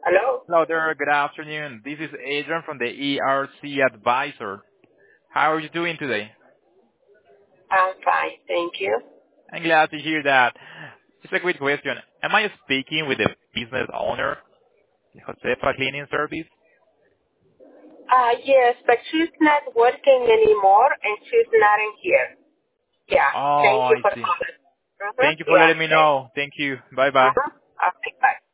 Hello. Hello there. Good afternoon. This is Adrian from the ERC Advisor. How are you doing today? I'm fine, thank you. I'm glad to hear that. Just a quick question. Am I speaking with the business owner, Josefa Cleaning Service? Yes, but she's not working anymore and she's not in here. Yeah. Oh, Thank you I for see. calling. Thank you for Yeah. letting me know. Thank you. Bye-bye. Okay, bye.